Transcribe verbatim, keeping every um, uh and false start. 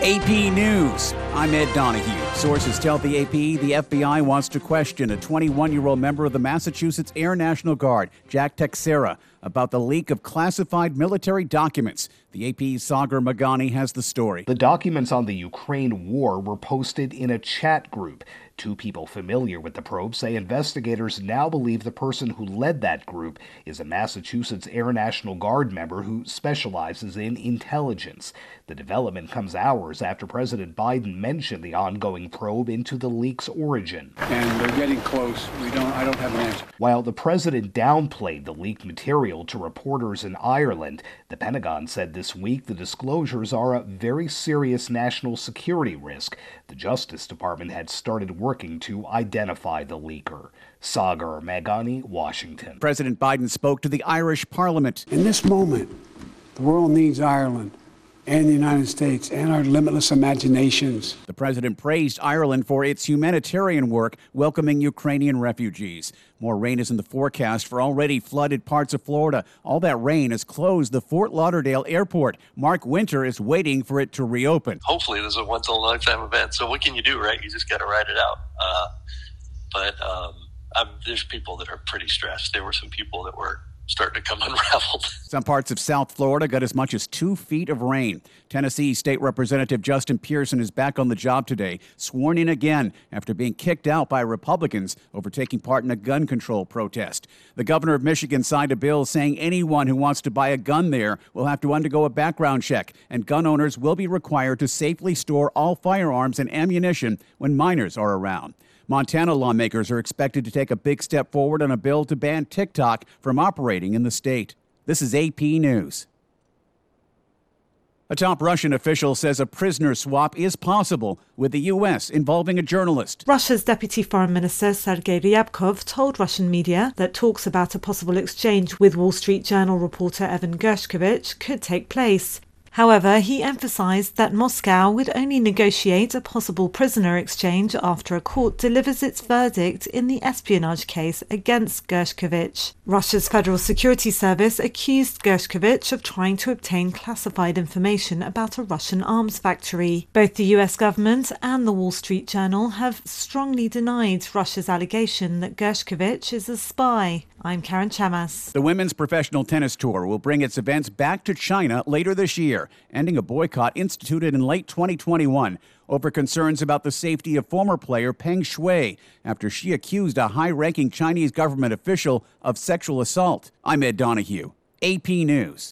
A P News. I'm Ed Donahue. Sources tell the A P the F B I wants to question a twenty-one-year-old member of the Massachusetts Air National Guard, Jack Teixeira, about the leak of classified military documents. The A P's Sagar Meghani has the story. The documents on the Ukraine war were posted in a chat group. Two people familiar with the probe say investigators now believe the person who led that group is a Massachusetts Air National Guard member who specializes in intelligence. The development comes hours after President Biden mentioned the ongoing probe into the leak's origin. And they're getting close. We don't. I don't have an answer. While the president downplayed the leaked material to reporters in Ireland, the Pentagon said this week the disclosures are a very serious national security risk. The Justice Department had started working to identify the leaker. Sagar Meghani, Washington. President Biden spoke to the Irish Parliament. In this moment, the world needs Ireland and the United States and our limitless imaginations. The president praised Ireland for its humanitarian work welcoming Ukrainian refugees. More rain is in the forecast for already flooded parts of Florida. All that rain has closed the Fort Lauderdale airport. Mark Winter is waiting for it to reopen. Hopefully this is a once-in-a-lifetime event. So what can you do, right? You just got to ride it out. Uh, but um, I'm, there's people that are pretty stressed. There were some people that were starting to come unraveled. Some parts of South Florida got as much as two feet of rain. Tennessee State Representative Justin Pearson is back on the job today, sworn in again after being kicked out by Republicans over taking part in a gun control protest. The governor of Michigan signed a bill saying anyone who wants to buy a gun there will have to undergo a background check, and gun owners will be required to safely store all firearms and ammunition when minors are around. Montana lawmakers are expected to take a big step forward on a bill to ban TikTok from operating in the state. This is A P News. A top Russian official says a prisoner swap is possible with the U S involving a journalist. Russia's Deputy Foreign Minister Sergei Ryabkov told Russian media that talks about a possible exchange with Wall Street Journal reporter Evan Gershkovich could take place. However, he emphasized that Moscow would only negotiate a possible prisoner exchange after a court delivers its verdict in the espionage case against Gershkovich. Russia's Federal Security Service accused Gershkovich of trying to obtain classified information about a Russian arms factory. Both the U S government and the Wall Street Journal have strongly denied Russia's allegation that Gershkovich is a spy. I'm Karen Chamas. The Women's Professional Tennis Tour will bring its events back to China later this year, ending a boycott instituted in late twenty twenty-one over concerns about the safety of former player Peng Shuai after she accused a high-ranking Chinese government official of sexual assault. I'm Ed Donahue, A P News.